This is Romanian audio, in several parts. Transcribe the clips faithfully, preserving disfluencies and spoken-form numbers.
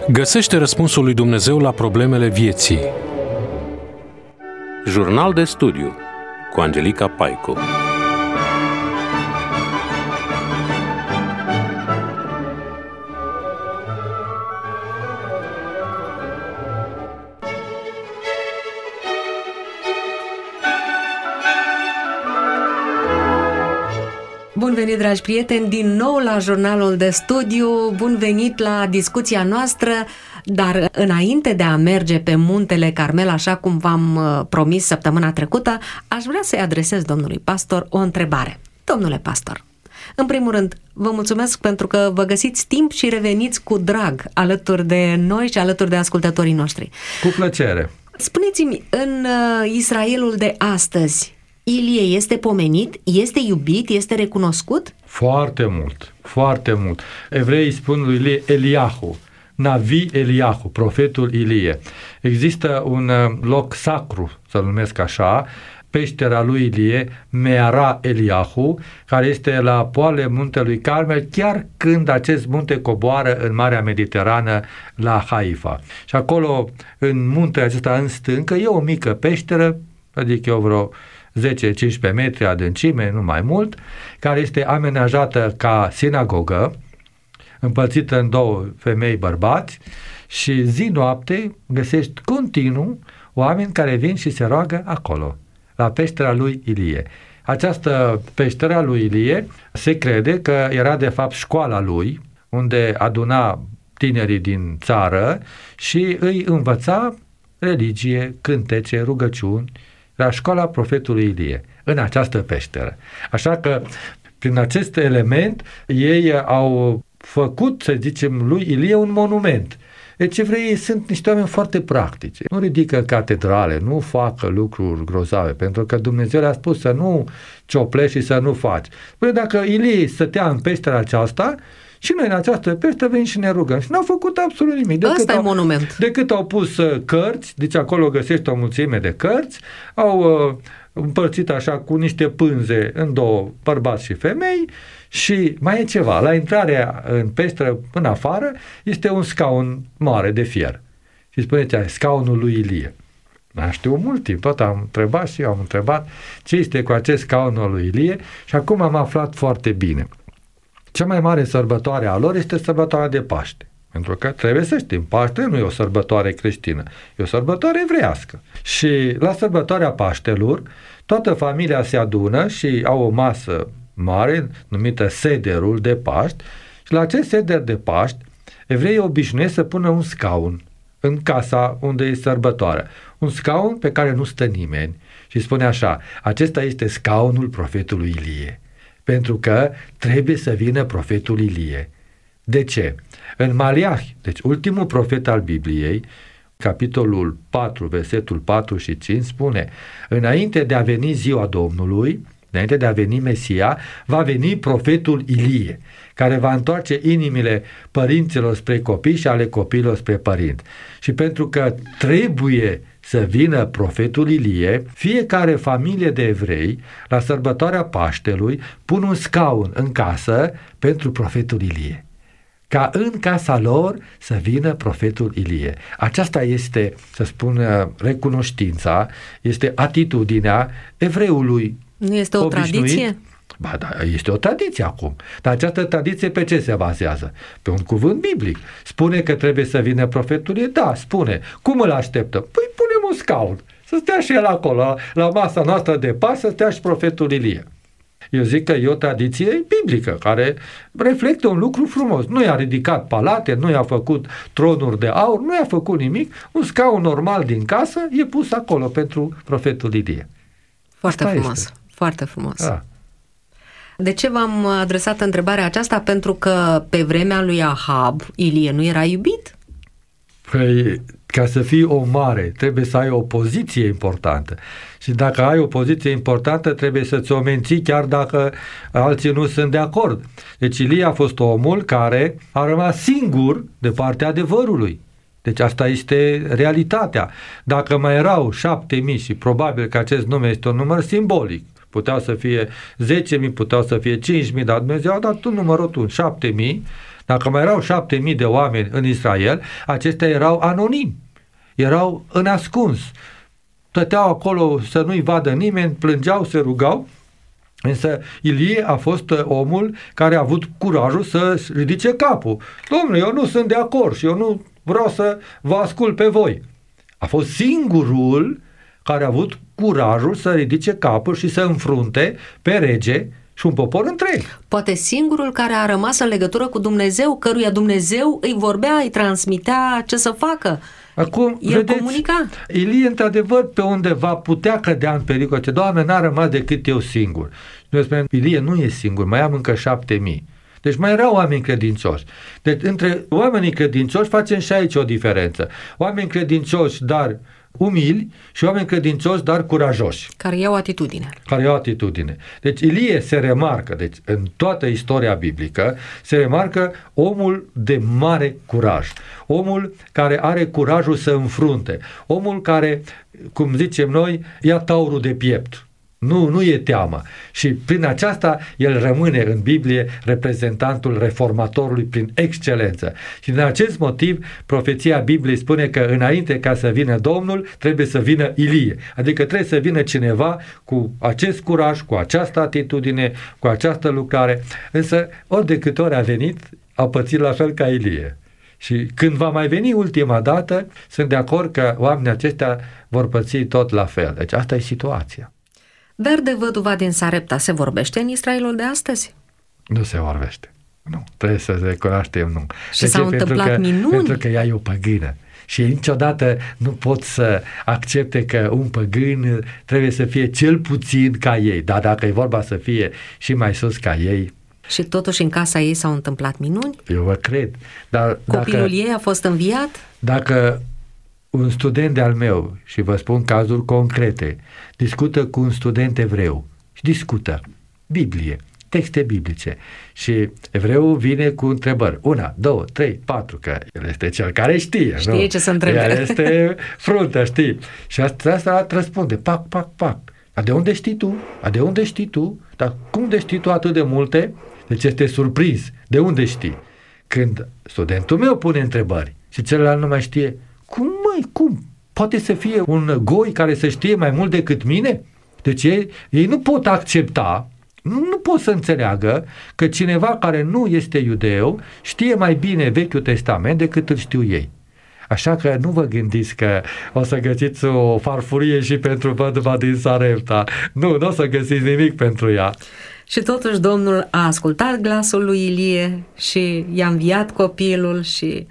Găsește răspunsul lui Dumnezeu la problemele vieții. Jurnal de studiu cu Angelica Paicu. Bun venit, dragi prieteni, din nou la jurnalul de studiu, bun venit la discuția noastră, dar înainte de a merge pe muntele Carmel, așa cum v-am promis săptămâna trecută, aș vrea să-i adresez domnului pastor o întrebare. Domnule pastor, în primul rând, vă mulțumesc pentru că vă găsiți timp și reveniți cu drag alături de noi și alături de ascultătorii noștri. Cu plăcere. Spuneți-mi, în Israelul de astăzi, Ilie este pomenit, este iubit, este recunoscut? Foarte mult, foarte mult. Evreii spun lui Ilie Eliahu, Navi Eliahu, profetul Ilie. Există un loc sacru, să-l numesc așa, peștera lui Ilie, Meara Eliahu, care este la poale muntelui Carmel, chiar când acest munte coboară în Marea Mediterană la Haifa. Și acolo, în muntele acesta în stâncă, e o mică peșteră, adică eu vreo zece cincisprezece metri adâncime, nu mai mult, care este amenajată ca sinagogă, împărțită în două femei bărbați, și zi-noapte găsești continuu oameni care vin și se roagă acolo, la peștera lui Ilie. Această peștera lui Ilie se crede că era de fapt școala lui, unde aduna tinerii din țară și îi învăța religie, cântece, rugăciuni, la școala profetului Ilie, în această peșteră. Așa că, prin acest element, ei au făcut, să zicem, lui Ilie un monument. Deci evreii sunt niște oameni foarte practici. Nu ridică catedrale, nu fac lucruri grozave, pentru că Dumnezeu le-a spus să nu cioplești și să nu faci. Păi dacă Ilie stătea în peștera aceasta, și noi în această peșteră venim și ne rugăm. Și n-au făcut absolut nimic. Ăsta e monument. Decât au pus uh, cărți, deci acolo găsești o mulțime de cărți, au uh, împărțit așa cu niște pânze în două, bărbați și femei, și mai e ceva. La intrarea în peșteră, în afară, este un scaun mare de fier. Și spuneți, scaunul lui Ilie. N-am știut mult timp, tot am întrebat și eu am întrebat ce este cu acest scaunul lui Ilie și acum am aflat foarte bine. Cea mai mare sărbătoare a lor este sărbătoarea de Paște. Pentru că trebuie să știm, Paște nu e o sărbătoare creștină, e o sărbătoare evreiască. Și la sărbătoarea Paștelor, toată familia se adună și au o masă mare, numită sederul de Paști, și la acest seder de Paști, evreii obișnuiesc să pună un scaun în casa unde e sărbătoarea. Un scaun pe care nu stă nimeni. Și spune așa, acesta este scaunul profetului Ilie. Pentru că trebuie să vină profetul Ilie. De ce? În Maliah, deci ultimul profet al Bibliei, capitolul patru, versetul patru și cinci, spune: înainte de a veni ziua Domnului, înainte de a veni Mesia, va veni profetul Ilie, care va întoarce inimile părinților spre copii și ale copiilor spre părinți. Și pentru că trebuie să vină profetul Ilie, fiecare familie de evrei, la sărbătoarea Paștelui, pun un scaun în casă pentru profetul Ilie, ca în casa lor să vină profetul Ilie. Aceasta este, să spun, recunoștința, este atitudinea evreului. Nu este o obișnuit. Tradiție? Ba da, este o tradiție acum. Dar această tradiție pe ce se bazează? Pe un cuvânt biblic. Spune că trebuie să vină profetul Ilie? Da, spune. Cum îl așteptăm? Păi punem un scaun. Să stea și el acolo, la masa noastră de Paști, să stea și profetul Ilie. Eu zic că e o tradiție biblică care reflectă un lucru frumos. Nu i-a ridicat palate, nu i-a făcut tronuri de aur, nu i-a făcut nimic. Un scaun normal din casă e pus acolo pentru profetul Ilie. Foarte Asta frumos, este. foarte frumos. Da. De ce v-am adresat întrebarea aceasta? Pentru că pe vremea lui Ahab, Ilie nu era iubit? Păi, ca să fii om mare, trebuie să ai o poziție importantă. Și dacă ai o poziție importantă, trebuie să ți-o menții chiar dacă alții nu sunt de acord. Deci Ilie a fost omul care a rămas singur de partea adevărului. Deci asta este realitatea. Dacă mai erau șapte mii, și probabil că acest nume este un număr simbolic, puteau să fie zece mii, puteau să fie cinci mii, dar Dumnezeu a dat un număr rotund, șapte mii, Dacă mai erau șapte mii de oameni în Israel, acestea erau anonimi, erau în ascuns. Stăteau acolo să nu-i vadă nimeni, plângeau, se rugau, însă Ilie a fost omul care a avut curajul să ridice capul. Domnule, eu nu sunt de acord și eu nu vreau să vă ascult pe voi. A fost singurul care a avut curajul să ridice capul și să înfrunte pe rege și un popor întreg. Poate singurul care a rămas în legătură cu Dumnezeu, căruia Dumnezeu îi vorbea, îi transmitea ce să facă. Acum, El vedeți, comunica. Ilie, într-adevăr, pe undeva putea cădea în pericol. Ce, Doamne, n-a rămas decât eu singur. Și noi spunem, Ilie nu e singur, mai am încă șapte mii. Deci mai erau oameni credincioși. Deci între oamenii credincioși facem și aici o diferență. Oameni credincioși, dar umili, și oameni credincioși, dar curajoși. Care iau atitudine. Care iau atitudine. Deci Ilie se remarcă, deci în toată istoria biblică, se remarcă omul de mare curaj. Omul care are curajul să înfrunte. Omul care, cum zicem noi, ia taurul de piept. Nu, nu e teamă. Și prin aceasta el rămâne în Biblie reprezentantul reformatorului prin excelență. Și din acest motiv profeția Bibliei spune că înainte ca să vină Domnul, trebuie să vină Ilie. Adică trebuie să vină cineva cu acest curaj, cu această atitudine, cu această lucrare. Însă ori de câte ori a venit, a pățit la fel ca Ilie. Și când va mai veni ultima dată, sunt de acord că oamenii aceștia vor păți tot la fel. Deci asta e situația. Dar de văduva din Sarepta se vorbește în Israelul de astăzi? Nu se vorbește. Nu. Trebuie să recunoaștem, nu. Și s-au întâmplat că, minuni? Pentru că ea e o păgână. Și niciodată nu pot să accepte că un păgân trebuie să fie cel puțin ca ei. Dar dacă e vorba să fie și mai sus ca ei... Și totuși în casa ei s-au întâmplat minuni? Eu vă cred. Dar Copilul dacă, ei a fost înviat? Dacă un student de-al meu, și vă spun cazuri concrete, discută cu un student evreu și discută Biblie, texte biblice, și evreul vine cu întrebări. Una, două, trei, patru, că el este cel care știe. Știe nu? ce să întrebe. El este fruntă, știi? Și asta, asta răspunde, pac, pac, pac. Dar de unde știi tu? Dar de unde știi tu? Dar cum de știi tu atât de multe? Deci este surprins. De unde știi? Când studentul meu pune întrebări și celălalt nu mai știe, cum măi, cum? Poate să fie un goi care să știe mai mult decât mine? Deci ei, ei nu pot accepta, nu, nu pot să înțeleagă că cineva care nu este iudeu știe mai bine Vechiul Testament decât îl știu ei. Așa că nu vă gândiți că o să găsiți o farfurie și pentru văduva din Sarepta. Nu, nu o să găsiți nimic pentru ea. Și totuși Domnul a ascultat glasul lui Ilie și i-a înviat copilul și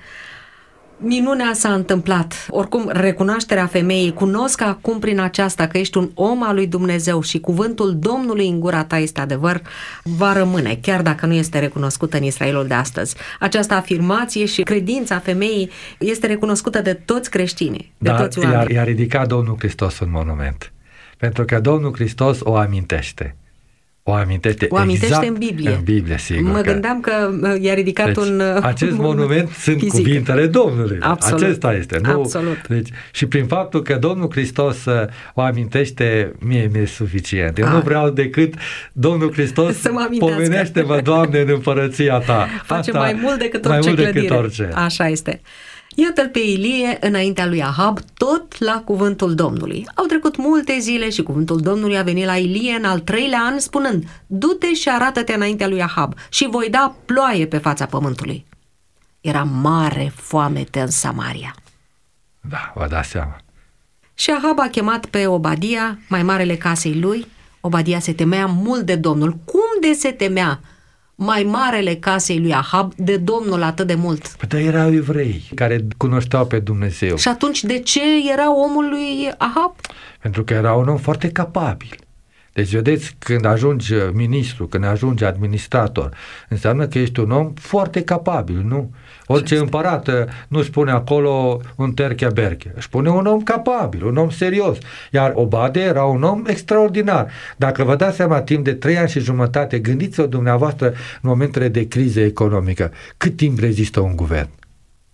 minunea s-a întâmplat. Oricum, recunoașterea femeii, cunosc acum prin aceasta că ești un om al lui Dumnezeu și cuvântul Domnului în gura ta este adevăr, va rămâne, chiar dacă nu este recunoscută în Israelul de astăzi. Această afirmație și credința femeii este recunoscută de toți creștinii, de Dar toți oamenii. i-a ridicat Domnul Hristos un monument. Pentru că Domnul Hristos o amintește. O amintește, o amintește exact în Biblie. În Biblie, sigur. Mă că... gândeam că i-a ridicat deci, un acest monument sunt fizic. Cuvintele Domnului. Absolut. Acesta este. Nu? Absolut. Deci, și prin faptul că Domnul Hristos o amintește, mie mi-e suficient. Eu A. nu vreau decât Domnul Hristos pomenește-mă, Doamne, în împărăția ta. Face Asta, mai mult decât orice mai mult clădire. Decât orice. Așa este. Iată-l pe Ilie înaintea lui Ahab, tot la cuvântul Domnului. Au trecut multe zile și cuvântul Domnului a venit la Ilie în al treilea an, spunând: du-te și arată-te înaintea lui Ahab și voi da ploaie pe fața pământului. Era mare foamete în Samaria. Da, vă dați seama. Și Ahab a chemat pe Obadia, mai marele casei lui. Obadia se temea mult de Domnul. Cum de se temea mai marele casei lui Ahab de Domnul atât de mult? Păi dar erau evrei care cunoșteau pe Dumnezeu. Și atunci de ce era omul lui Ahab? Pentru că era un om foarte capabil. Deci vedeți, când ajungi ministru, când ajungi administrator, înseamnă că ești un om foarte capabil, nu? Orice împărat nu spune acolo un terche-berche, își spune un om capabil, un om serios. Iar Obade era un om extraordinar. Dacă vă dați seama, timp de trei ani și jumătate, gândiți-vă dumneavoastră în momentele de criză economică, cât timp rezistă un guvern?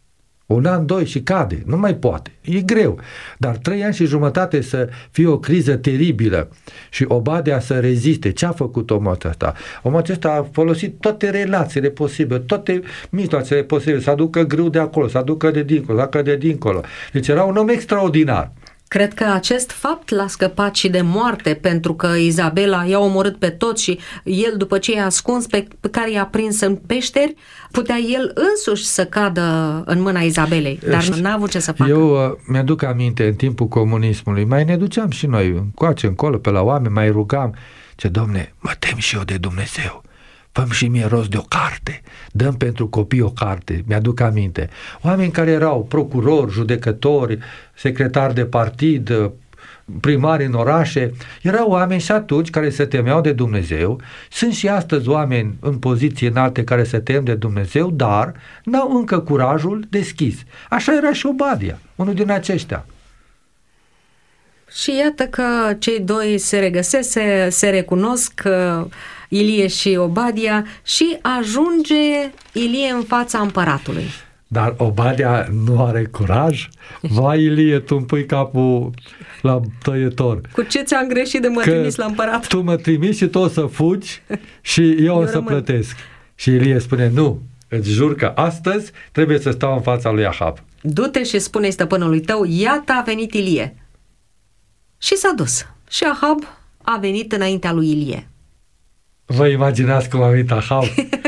Un an, doi și cade, nu mai poate, e greu. Dar trei ani și jumătate să fie o criză teribilă și Obadia să reziste. Ce a făcut omul acesta? Omul acesta a folosit toate relațiile posibile, toate mijloacele posibile, să aducă grâu de acolo, să aducă de dincolo, să aducă de dincolo. Deci era un om extraordinar. Cred că acest fapt l-a scăpat și de moarte, pentru că Izabela i-a omorât pe toți și el, după ce i-a ascuns pe, pe care i-a prins în peșteri, putea el însuși să cadă în mâna Izabelei, dar n-a avut ce să facă. Eu uh, mi-aduc aminte, în timpul comunismului, mai ne duceam și noi încoace, încolo, pe la oameni, mai rugam, ce Domne, mă tem și eu de Dumnezeu. Fă-mi și mie rost de o carte, dăm pentru copii o carte, mi-aduc aminte. Oameni care erau procurori, judecători, secretari de partid, primari în orașe, erau oameni și atunci care se temeau de Dumnezeu. Sunt și astăzi oameni în poziții înalte care se tem de Dumnezeu, dar n-au încă curajul deschis. Așa era și Obadia, unul din aceștia. Și iată că cei doi se regăsesc, se, se recunosc, Ilie și Obadia, și ajunge Ilie în fața împăratului. Dar Obadia nu are curaj? Vai, Ilie, tu îmi pui capul la tăietor. Cu ce ți-am greșit de mă trimis la împărat? Tu mă trimiți și tu o să fugi și eu, eu o să rămân. plătesc. Și Ilie spune, nu, îți jur că astăzi trebuie să stau în fața lui Ahab. Du-te și spune stăpânului tău, iată a venit Ilie. Și s-a dus. Și Ahab a venit înaintea lui Ilie. Vă imaginați cum a venit Ahab?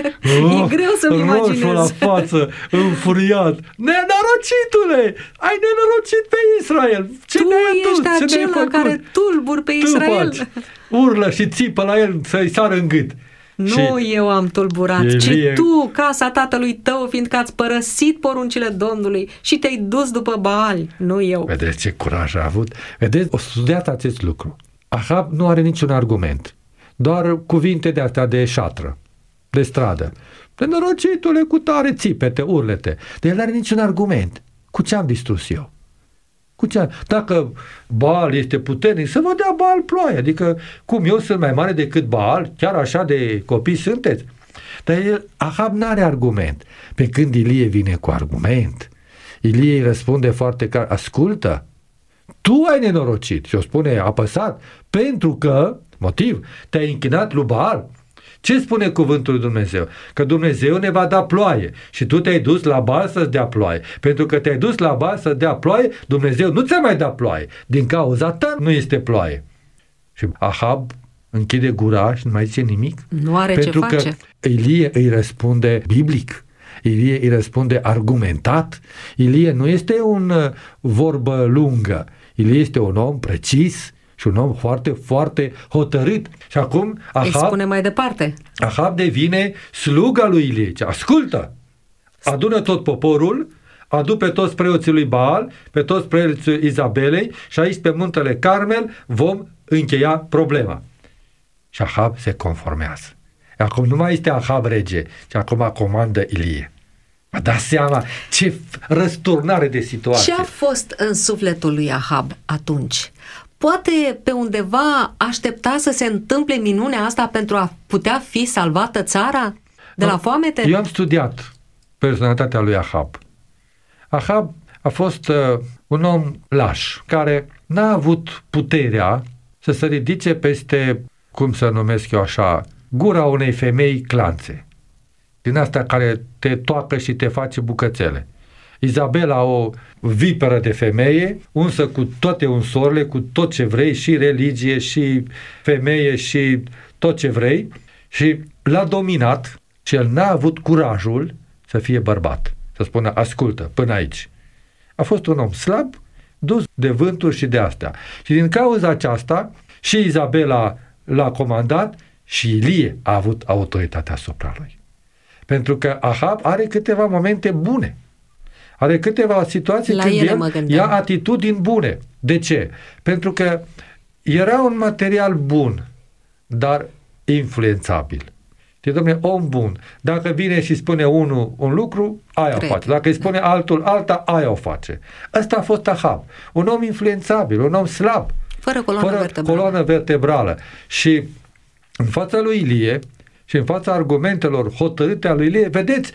Oh, e greu să-mi imaginez. Roșu la față, înfuriat. Nenorocitule! Ai nenorocit pe Israel! Ce tu ne-ai ești Ce acela care tulburi pe tu Israel. Faci. Urlă și țipă la el să-i sară în gât. Nu și eu am tulburat, Ilie... ci tu, casa tatălui tău, fiindcă ați părăsit poruncile Domnului și te-ai dus după Baali, nu eu. Vedeți ce curaj a avut? Vedeți, o studiați acest lucru. Ahab nu are niciun argument. Doar cuvinte de astea de șatră, de stradă. Nenorocitule, cu tare țipete, urlete. Dar el nu are niciun argument. Cu ce am distrus eu? Cu ce am... Dacă Baal este puternic, să vă dea Baal ploaie. Adică, cum eu sunt mai mare decât Baal, chiar așa de copii sunteți? Dar el, Ahab n-are argument. Pe când Ilie vine cu argument, Ilie îi răspunde foarte clar, ascultă, tu ai nenorocit. Și o spune apăsat, pentru că, motiv, te-ai închinat lui Baal. Ce spune cuvântul lui Dumnezeu? Că Dumnezeu ne va da ploaie și tu te-ai dus la Baal să-ți dea ploaie. Pentru că te-ai dus la Baal să-ți dea ploaie, Dumnezeu nu ți-a mai dat ploaie. Din cauza ta nu este ploaie. Și Ahab închide gura și nu mai zice nimic. Nu are pentru ce face. Că Ilie îi răspunde biblic. Ilie îi răspunde argumentat. Ilie nu este un uh, vorbă lungă. Ilie este un om precis și un om foarte, foarte hotărât. Și acum Ahab, îi spune mai departe. Ahab devine sluga lui Ilie. Ascultă! Adună tot poporul, adu pe toți preoții lui Baal, pe toți preoții Izabelei și aici pe muntele Carmel vom încheia problema. Și Ahab se conformează. Acum nu mai este Ahab rege, ci acum comandă Ilie. Vă dați seama ce răsturnare de situație. Ce a fost în sufletul lui Ahab atunci? Poate pe undeva aștepta să se întâmple minunea asta pentru a putea fi salvată țara de no, la foamete? Eu am studiat personalitatea lui Ahab. Ahab a fost uh, un om laș, care n-a avut puterea să se ridice peste, cum să numesc eu așa, gura unei femei clanțe. Din asta care te toacă și te face bucățele. Izabela, o viperă de femeie, unsă cu toate unsorile, cu tot ce vrei, și religie, și femeie, și tot ce vrei, și l-a dominat și el n-a avut curajul să fie bărbat, să spună, ascultă, până aici. A fost un om slab, dus de vânturi și de astea. Și din cauza aceasta, și Izabela l-a comandat și Ilie a avut autoritatea asupra lui. Pentru că Ahab are câteva momente bune. Are câteva situații la când el ia atitudini bune. De ce? Pentru că era un material bun, dar influențabil. Deci, dom'le, om bun. Dacă vine și spune unul un lucru, aia Cred. o face. Dacă îi spune altul alta, aia o face. Ăsta a fost Ahab. Un om influențabil, un om slab. Fără coloană fără vertebrală. coloană vertebrală. Și în fața lui Ilie și în fața argumentelor hotărâte a lui Ilie, vedeți,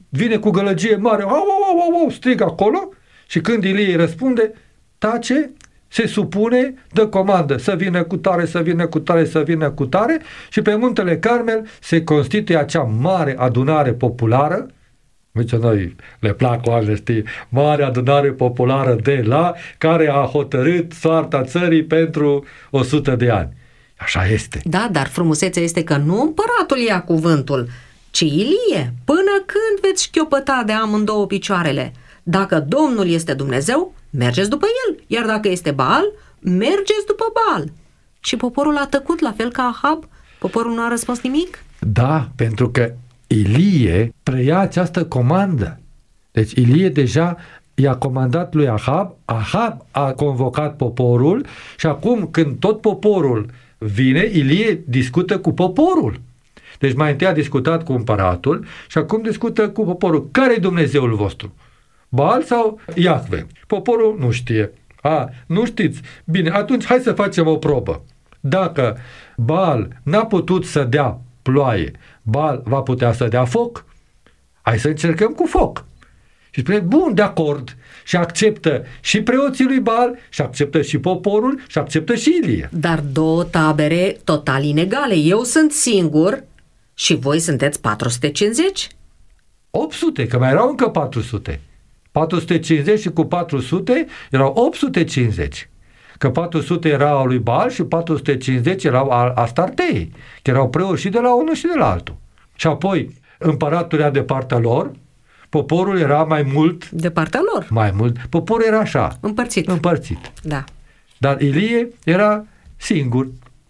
vine cu gălăgie mare, au, au, au, au, strigă acolo și când Ilie îi răspunde, tace, se supune, dă comandă să vină cu tare, să vină cu tare, să vină cu tare și pe muntele Carmel se constituie acea mare adunare populară. Deci noi le plac oamenii, știi, mare adunare populară de la care a hotărât soarta țării pentru o sută de ani. Așa este. Da, dar frumusețea este că nu împăratul ia cuvântul, ci Ilie. Până când veți șchiopăta de amândouă picioarele? Dacă Domnul este Dumnezeu, mergeți după El, iar dacă este Baal, mergeți după Baal. Și poporul a tăcut la fel ca Ahab? Poporul nu a răspuns nimic? Da, pentru că Ilie preia această comandă. Deci Ilie deja i-a comandat lui Ahab, Ahab a convocat poporul și acum când tot poporul vine, Ilie discută cu poporul. Deci mai întâi a discutat cu împăratul și acum discută cu poporul. Care e Dumnezeul vostru? Baal sau Iahve? Poporul nu știe. A, nu știți? Bine, atunci hai să facem o probă. Dacă Baal n-a putut să dea ploaie, Baal va putea să dea foc? Hai să încercăm cu foc. Și spune, bun, de acord. Și acceptă și preoții lui Baal, și acceptă și poporul, și acceptă și Ilie. Dar două tabere total inegale. Eu sunt singur și voi sunteți patru sute cincizeci? opt sute, că mai erau încă patru sute. patru sute cincizeci și cu patru sute erau opt sute cincizeci. Că patru sute erau al lui Baal și patru sute cincizeci erau a Astartei, că erau preoți și de la unul și de la altul. Și apoi împăratul era de partea lor, poporul era mai mult... De partea lor. Mai mult. Poporul era așa. Împărțit. Împărțit. Da. Dar Ilie era singur.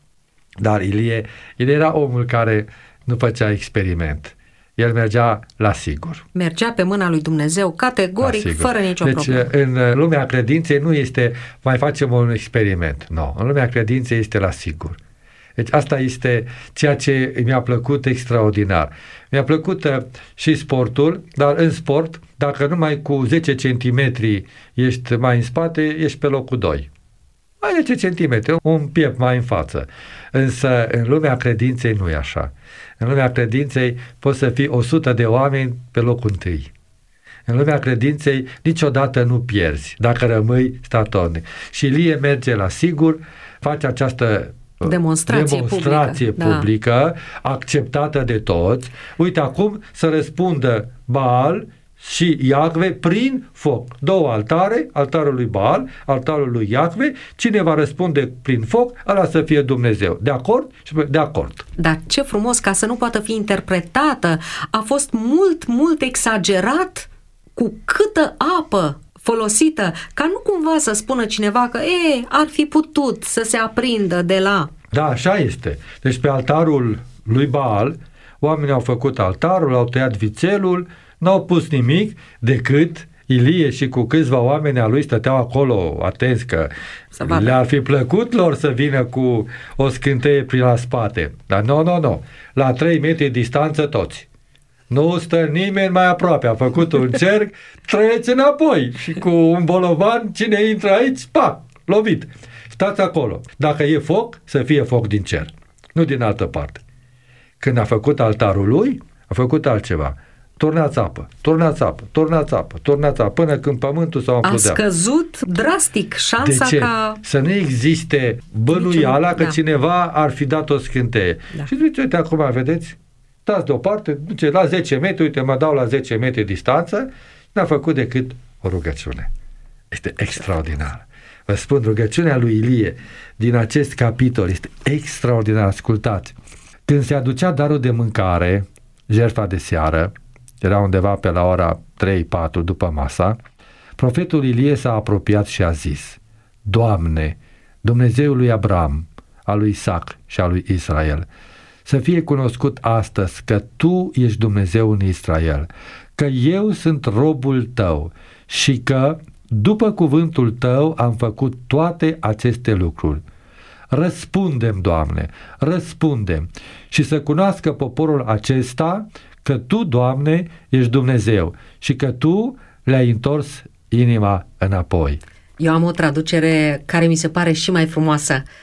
Dar Ilie, Ilie era omul care nu făcea experiment. El mergea la sigur. Mergea pe mâna lui Dumnezeu, categoric, fără nicio deci, problemă. în lumea credinței nu este mai facem un experiment. Nu. No. În lumea credinței este la sigur. Deci asta este ceea ce mi-a plăcut extraordinar. Mi-a plăcut uh, și sportul, dar în sport, dacă numai cu zece centimetri ești mai în spate, ești pe locul doi. Mai zece centimetri, un piept mai în față. Însă în lumea credinței nu e așa. În lumea credinței poți să fii o sută de oameni pe locul întâi. În lumea credinței niciodată nu pierzi dacă rămâi statornic. Și Ilie merge la sigur, face această demonstrație, demonstrație publică, publică da. acceptată de toți. Uite acum să răspundă Baal și Iahve prin foc. Două altare, altarul lui Baal, altarul lui Iahve. Cine va răspunde prin foc, ăla să fie Dumnezeu. De acord? De acord. Dar ce frumos, ca să nu poată fi interpretată, a fost mult, mult exagerat cu câtă apă folosită, ca nu cumva să spună cineva că e, ar fi putut să se aprindă de la... Da, așa este. Deci pe altarul lui Baal, oamenii au făcut altarul, au tăiat vițelul, n-au pus nimic decât Ilie și cu câțiva oameni a lui stăteau acolo, atenți că le-ar fi plăcut lor să vină cu o scânteie prin la spate. Dar nu, nu, nu. La trei metri distanță toți. Nu stă nimeni mai aproape. A făcut un cerc, trece înapoi. Și cu un bolovan, cine intră aici, pac, lovit. Stați acolo. Dacă e foc, să fie foc din cer. Nu din altă parte. Când a făcut altarul lui, a făcut altceva. Turnați apă, turnați apă, turnați apă, turnați apă, până când pământul s-a umplut de apă. A scăzut drastic șansa de ce? ca... Să nu existe bănuiala că da. cineva ar fi dat o scânteie. Da. Și zice, uite, acum, vedeți, dați deoparte, duce la zece metri, uite, mă dau la zece metri distanță, n-a făcut decât o rugăciune. Este extraordinar. Vă spun, rugăciunea lui Ilie din acest capitol este extraordinar. Ascultați. Când se aducea darul de mâncare, jertfa de seară, era undeva pe la ora trei patru după masa, profetul Ilie s-a apropiat și a zis: Doamne, Dumnezeul lui Abraham, al lui Isaac și al lui Israel, să fie cunoscut astăzi că Tu ești Dumnezeu în Israel, că eu sunt robul Tău și că după cuvântul Tău am făcut toate aceste lucruri. Răspundem, Doamne, răspundem și să cunoască poporul acesta că Tu, Doamne, ești Dumnezeu și că Tu le-ai întors inima înapoi. Eu am o traducere care mi se pare și mai frumoasă.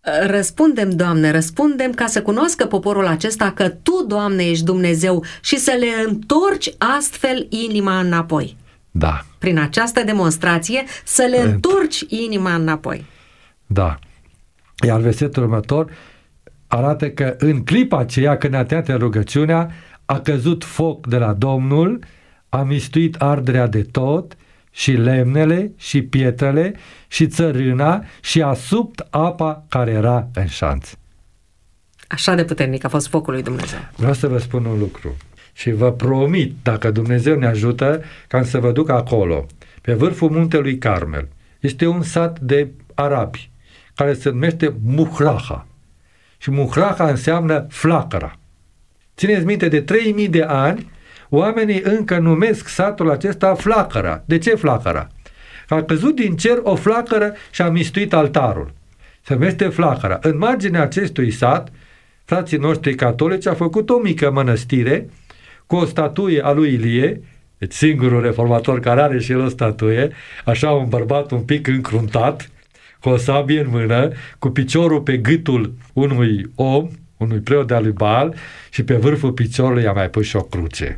Răspundem, Doamne, răspundem ca să cunoască poporul acesta că Tu, Doamne, ești Dumnezeu și să le întorci astfel inima înapoi. Da. Prin această demonstrație să le întorci inima înapoi. Da. Iar versetul următor arată că în clipa aceea când a terminat rugăciunea, a căzut foc de la Domnul, a mistuit arderea de tot și lemnele și pietrele și țărâna și a subt apa care era în șanț. Așa de puternic a fost focul lui Dumnezeu. Vreau să vă spun un lucru și vă promit, dacă Dumnezeu ne ajută, ca să vă duc acolo, pe vârful muntelui Carmel. Este un sat de arabi care se numește Muhraha. Și Muhraha înseamnă flacăra. Țineți minte, de trei mii de ani, oamenii încă numesc satul acesta flacăra. De ce flacăra? A căzut din cer o flacără și a mistuit altarul. Se numește flacăra. În marginea acestui sat, frații noștri catolici au făcut o mică mănăstire cu o statuie a lui Ilie, deci singurul reformator care are și el o statuie, așa un bărbat un pic încruntat, cu o sabie în mână, cu piciorul pe gâtul unui om, unui preot de-a lui Baal, și pe vârful piciorului a mai pus și o cruce.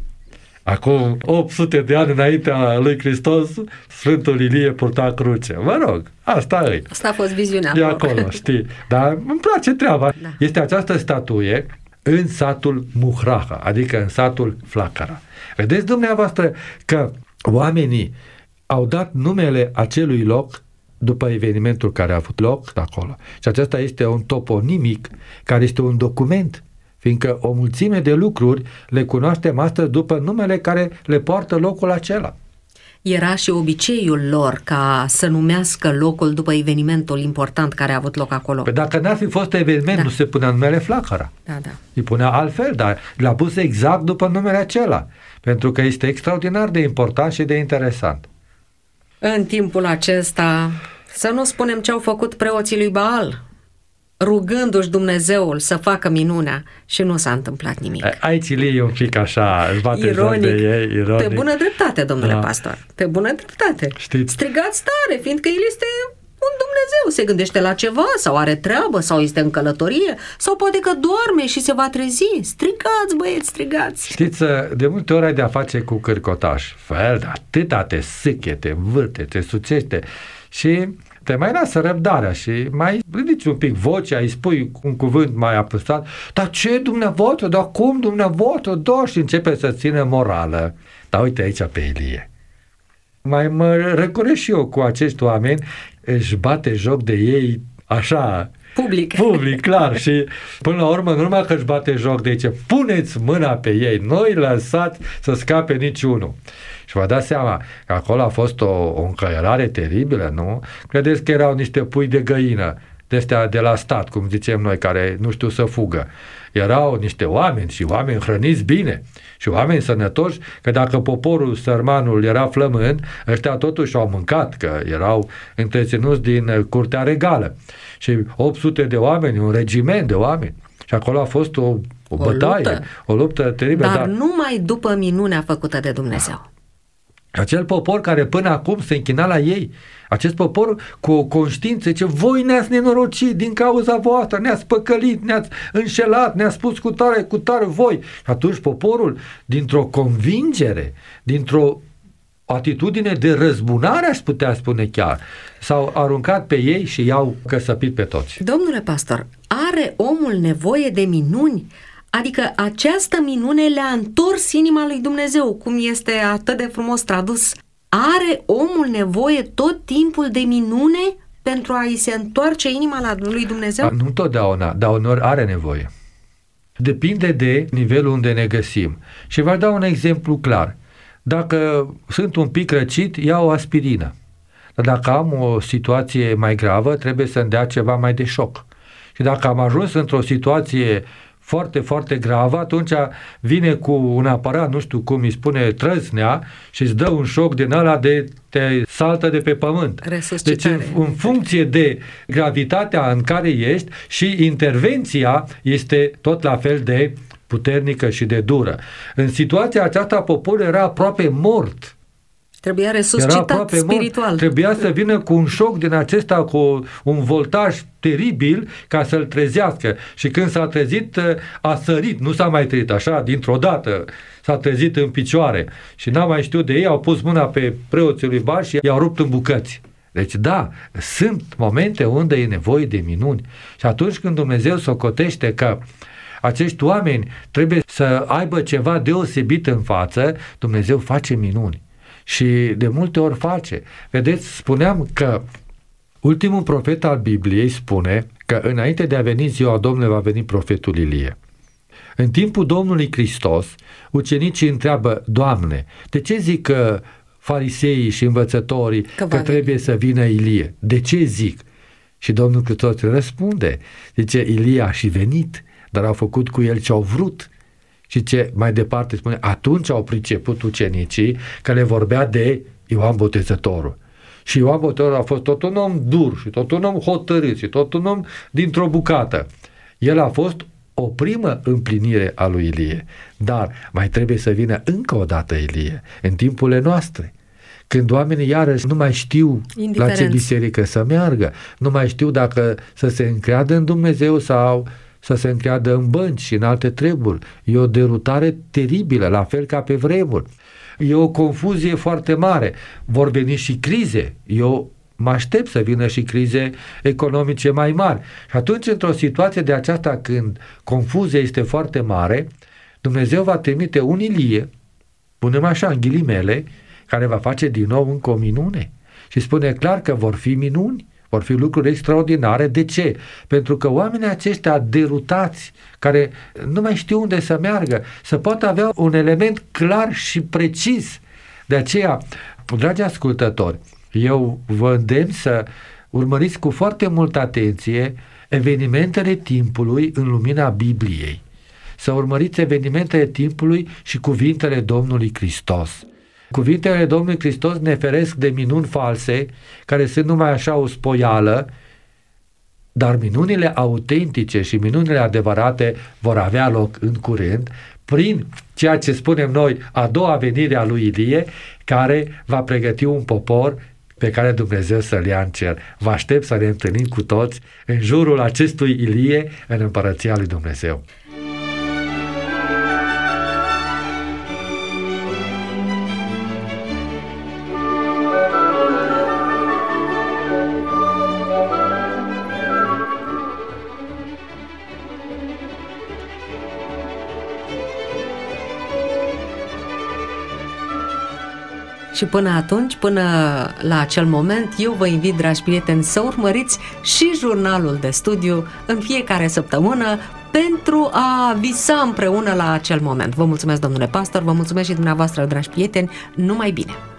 Acum opt sute de ani înaintea lui Hristos, Sfântul Ilie purta cruce. Mă rog, asta e. Asta a fost viziunea. E acolo, știi. Dar îmi place treaba. Da. Este această statuie în satul Muhraha, adică în satul Flacăra. Vedeți dumneavoastră că oamenii au dat numele acelui loc după evenimentul care a avut loc acolo. Și acesta este un toponimic care este un document, fiindcă o mulțime de lucruri le cunoaștem astăzi după numele care le poartă locul acela. Era și obiceiul lor ca să numească locul după evenimentul important care a avut loc acolo. Păi dacă n-ar fi fost eveniment, da. Nu se punea numele Flacăra. Da, da. Îi punea altfel, dar l-a pus exact după numele acela, pentru că este extraordinar de important și de interesant. În timpul acesta, să nu spunem ce au făcut preoții lui Baal, rugându-și Dumnezeul să facă minunea și nu s-a întâmplat nimic. Aici Ilie e un pic așa, își bate ironic, joc de ei, ironic. Pe bună dreptate, domnule da. pastor, pe bună dreptate. Știți? Strigați tare, fiindcă el este un Dumnezeu, se gândește la ceva sau are treabă sau este în călătorie sau poate că doarme și se va trezi. Strigați, băieți, strigați. Știți, de multe ori ai de-a face cu cârcotaș. Fel, de atâta te sâche, te învârte, te sucește și te mai lasă răbdarea și mai ridici un pic vocea, îi spui un cuvânt mai apăsat, dar ce dumneavoastră, dar cum dumneavoastră, da, și începe să țină morală. Dar uite aici pe Ilie. Mai mă răcoresc și eu cu acești oameni, își bate joc de ei așa, public, public clar, și până la urmă nu numai că își bate joc de ei, puneți mâna pe ei, nu-i lăsați să scape niciunul. Și vă dați seama că acolo a fost o, o încăierare teribilă, nu? Credeți că erau niște pui de găină, de-astea de la stat, cum zicem noi, care nu știu să fugă. Erau niște oameni și oameni hrăniți bine și oameni sănătoși, că dacă poporul sărmanul era flămând, ăștia totuși au mâncat, că erau întreținuți din curtea regală. Și opt sute de oameni, un regiment de oameni. Și acolo a fost o, o, o bătaie, luptă. o luptă teribilă. Dar, dar numai după minunea făcută de Dumnezeu. Acel popor care până acum se închina la ei, acest popor cu o conștiință, ce voi ne-ați nenorocit din cauza voastră, ne-ați păcălit, ne-ați înșelat, ne-ați spus cu tare, cu tare voi. Și atunci poporul, dintr-o convingere, dintr-o atitudine de răzbunare, aș putea spune chiar, s-au aruncat pe ei și i-au căsăpit pe toți. Domnule pastor, are omul nevoie de minuni? Adică această minune le-a întors inima lui Dumnezeu, cum este atât de frumos tradus. Are omul nevoie tot timpul de minune pentru a-i se întoarce inima la lui Dumnezeu? Nu totdeauna, dar uneori are nevoie. Depinde de nivelul unde ne găsim. Și vă dau un exemplu clar. Dacă sunt un pic răcit, iau o aspirină. Dar dacă am o situație mai gravă, trebuie să-mi dea ceva mai de șoc. Și dacă am ajuns într-o situație foarte, foarte gravă, atunci vine cu un aparat, nu știu cum îi spune, trăznea, și îți dă un șoc din ăla de te saltă de pe pământ. Deci în, în funcție de gravitatea în care ești, și intervenția este tot la fel de puternică și de dură. În situația aceasta poporul era aproape mort. Trebuia resuscitat spiritual. Mort. Trebuia să vină cu un șoc din acesta, cu un voltaj teribil ca să-l trezească. Și când s-a trezit, a sărit, nu s-a mai trezit așa, dintr-o dată s-a trezit în picioare. Și n-a mai știut de ei, au pus mâna pe preoții lui Baal și i-au rupt în bucăți. Deci da, sunt momente unde e nevoie de minuni. Și atunci când Dumnezeu socotește că acești oameni trebuie să aibă ceva deosebit în față, Dumnezeu face minuni. Și de multe ori face. Vedeți, spuneam că ultimul profet al Bibliei spune că înainte de a veni ziua Domnului va veni profetul Ilie. În timpul Domnului Hristos, ucenicii întreabă: Doamne, de ce zic că fariseii și învățătorii că, că trebuie să vină Ilie? De ce zic? Și Domnul Hristos răspunde, zice: Ilie a și venit, dar au făcut cu el ce au vrut. Și ce mai departe spune, atunci au priceput ucenicii că le vorbea de Ioan Botezătorul. Și Ioan Botezătorul a fost tot un om dur și tot un om hotărât și tot un om dintr-o bucată. El a fost o primă împlinire a lui Ilie, dar mai trebuie să vină încă o dată Ilie, în timpurile noastre. Când oamenii iarăși nu mai știu la ce biserică să meargă, nu mai știu dacă să se încreadă în Dumnezeu sau să se încreadă în bănci și în alte treburi. E o derutare teribilă, la fel ca pe vremuri. E o confuzie foarte mare. Vor veni și crize. Eu mă aștept să vină și crize economice mai mari. Și atunci, într-o situație de aceasta, când confuzia este foarte mare, Dumnezeu va trimite un Ilie, punem așa în ghilimele, care va face din nou încă o minune. Și spune clar că vor fi minuni. Vor fi lucruri extraordinare. De ce? Pentru că oamenii aceștia derutați, care nu mai știu unde să meargă, să poată avea un element clar și precis. De aceea, dragi ascultători, eu vă îndemn să urmăriți cu foarte multă atenție evenimentele timpului în lumina Bibliei. Să urmăriți evenimentele timpului și cuvintele Domnului Hristos. Cuvintele Domnului Hristos ne feresc de minuni false, care sunt numai așa o spoială, dar minunile autentice și minunile adevărate vor avea loc în curând, prin ceea ce spunem noi, a doua venire a lui Ilie, care va pregăti un popor pe care Dumnezeu să-l ia în cer. Vă aștept să ne întâlnim cu toți în jurul acestui Ilie în împărăția lui Dumnezeu. Și până atunci, până la acel moment, eu vă invit, dragi prieteni, să urmăriți și jurnalul de studiu în fiecare săptămână pentru a visa împreună la acel moment. Vă mulțumesc, domnule pastor, vă mulțumesc și dumneavoastră, dragi prieteni, numai bine!